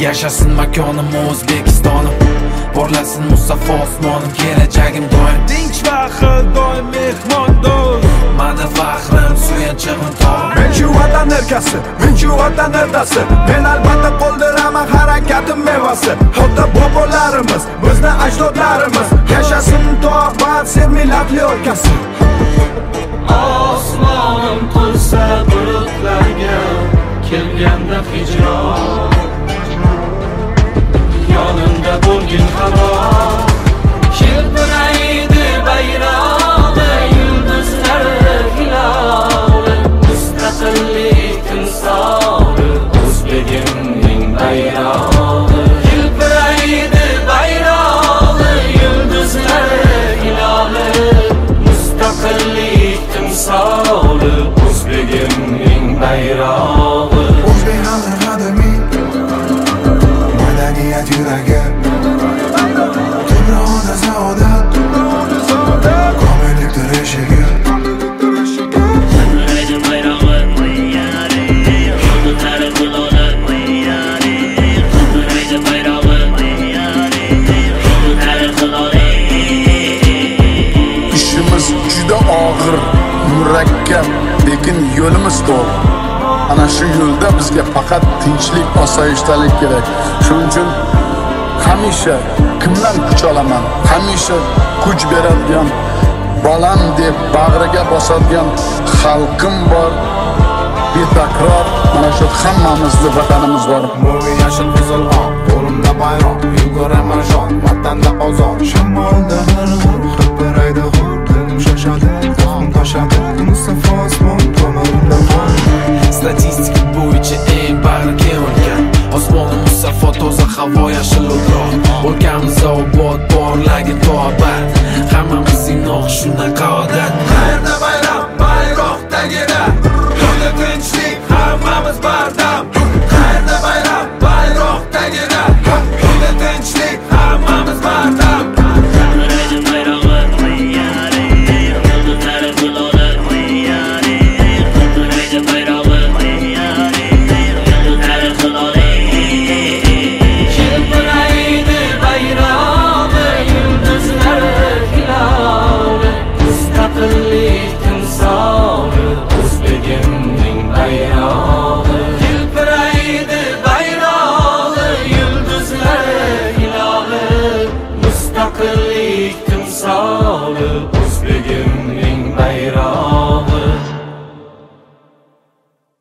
Yashasin makonim O'zbekistonim, porlasin musaffo osmonim, kelajagim doim tinch va xil doim mehmondo'st. Mani faxrim, suyanchig'im tog'. Men shu vatan erkasi, men shu vatan erdasi. Men albatta qo'ldiraman harakatim mevasi. Ota bobolarimiz, bizni ajdodlarimiz. Yashasin tog' va ser millatli o'lkasi. Osmonim to'lsa bulutlarga, kelganda hijron. Yonimda bo'lgin havo, shilpiraydi bayrog'i, yulduzlar hiloli, mustaqillik timsoli, o'zbegimning bayrog'i. Shilpiraydi bayrog'i, yulduzlar hiloli, mustaqillik timsoli, o'zbegimning bayrog'i. O'zbek xalqi qadimiy madaniyat yuragi, To'g'ri saodat, komillikdir eshigi. İşimiz juda og'ir, murakkab, lekin yo'limiz to'g'ri. Ana shu yo'lda bizga faqat tinchlik, osoyishtalik kerak. Shuning uchun hamisha kimdan kuch olaman, hamisha kuch beradigan, bolam deb bag'riga bosadigan xalqim bor. Betakror mana shu hammamizning vatanimiz bor. Mo'vi yashil qizil oq, qo'limda bayroq, yuguraman jon, vatanda ozod. Shamolda g'ir-g'ir, hilpiraydi hur, dilim shoshadi, qon toshadi, musaffo osmon to'marimda bor. Statistika bo'yicha eng bag'riga o'lkan, osmoni musaffo toza, havo yashil o'troq. O'lkamiz obod, borlagi tobat, hammamizning noh shunaqa odat. Qayerda bayram, bayroq tagida, yo'lda tinchlik, hammamiz bardam. Qayerda bayram, bayroq tagida, yo'lda tinchlik, hammamiz bardam. Mustaqillik timsoli,